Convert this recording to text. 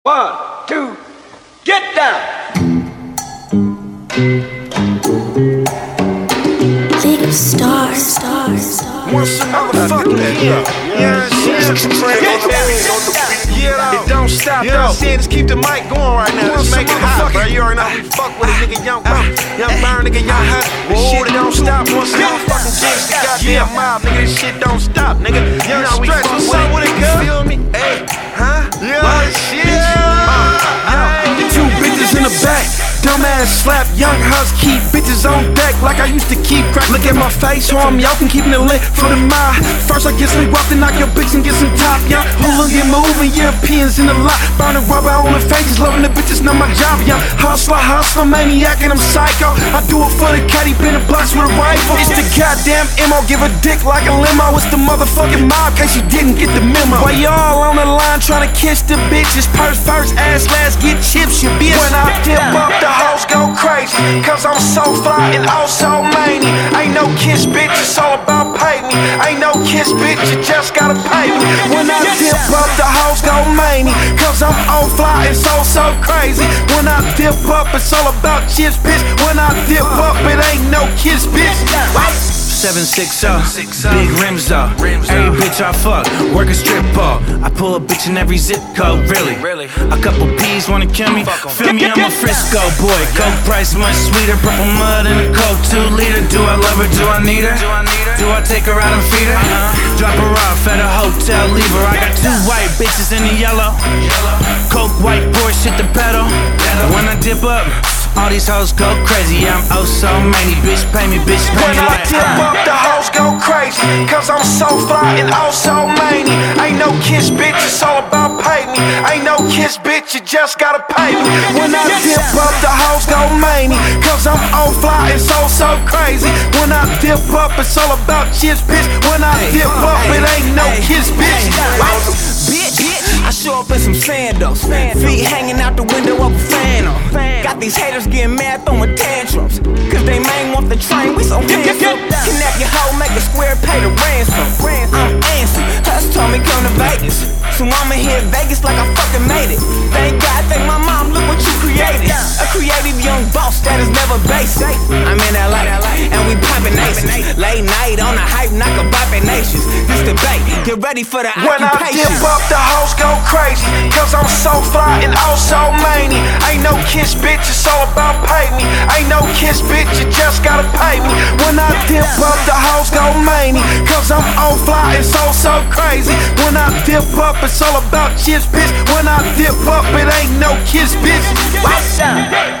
1, 2, get down! League of Stars. Once a motherfucking year. Yeah, it don't stop though. Just keep the mic going right now. Let's make it hot, bro. You already know we fuck with a nigga, young burn, nigga, young hot. This shit don't stop. Once a motherfucking gangsta goddamn mob, nigga. This shit don't stop, nigga. Young Stretch, what's up with it, girl? Feel me? Hey, huh? Yeah, shit. Two bitches in the back. Dumbass slap, young huss, keep bitches on deck like I used to keep crack. Look at my face, I'm yelping, keeping it lit for the mile. First I get some guap, then knock your bitch and get some top, young. Hula get moving, Europeans in the lot. Burning rubber on the faces, loving the bitches, not my job, young. Hustler, maniac, and I'm psycho. I do it for the cat, he been a box with a rifle. It's the goddamn MO, give a dick like a limo. It's the motherfucking mob, case you didn't get the memo. While y'all on the line trying to kiss the bitches, purse first, ass last, get chips, you bitch. When I dip up the hoes go crazy, cause I'm so fly and oh so many. Ain't no kiss, bitch, it's all about pay me. Ain't no kiss, bitch, you just gotta pay me. When I dip up, the hoes go many, cause I'm on fly and so crazy. When I dip up, it's all about chips, bitch. When I dip up, it ain't no kiss, bitch. 760, big rims though. Every bitch I fuck, work a strip ball. I pull a bitch in every zip code, really. A couple P's wanna kill me, feel me, I'm a Frisco boy. Coke price much sweeter, purple mud in a Coke 2 liter. Do I love her, do I need her? Do I take her out and feed her? Drop her off at a hotel, leave her. I got 2 white bitches in the yellow. Coke white Porsche, hit the pedal. When I dip up, all these hoes go crazy, I'm oh so many. Bitch pay me, bitch pay me like When I dip up, the hoes go crazy, cause I'm so fly and oh so many. Ain't no kiss, bitch, it's all about pay me. Ain't no kiss, bitch, you just gotta pay me. When I dip up, the hoes go many, cause I'm on fly and so crazy. When I dip up, it's all about chips, bitch. When I dip up, it ain't no kiss, bitch. Bitch, I show up in some sandals, feet hanging out the window of a Phantom. Got these haters getting mad, throwing tantrums, cause they main want the train, we so handsome. Kidnap your hoe, make a square, pay the ransom. I'm antsy, Huss told me come to Vegas, so I'ma hit Vegas like I fucking made it. Thank God, thank my mom, look what you created. A creative young boss that is never basic. I'm in LA, and we poppin' aces. Late night on the hype, knock a boppin' nations. This debate, get ready for the When I dip up, the hoes go crazy, cause I'm so fly and oh so many. Ain't no kiss, bitch, it's all about pay me. Ain't no kiss, bitch, you just gotta pay me. When I dip up, the hoes go many, cause I'm on fly and so crazy. When I dip up, it's all about chips, bitch. When I dip up, it ain't no kiss, bitch.